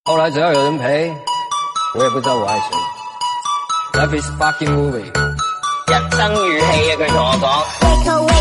后来只要有人陪，我也不知道我爱谁。Life is fucking movie。 一生如戲啊！佢同我講。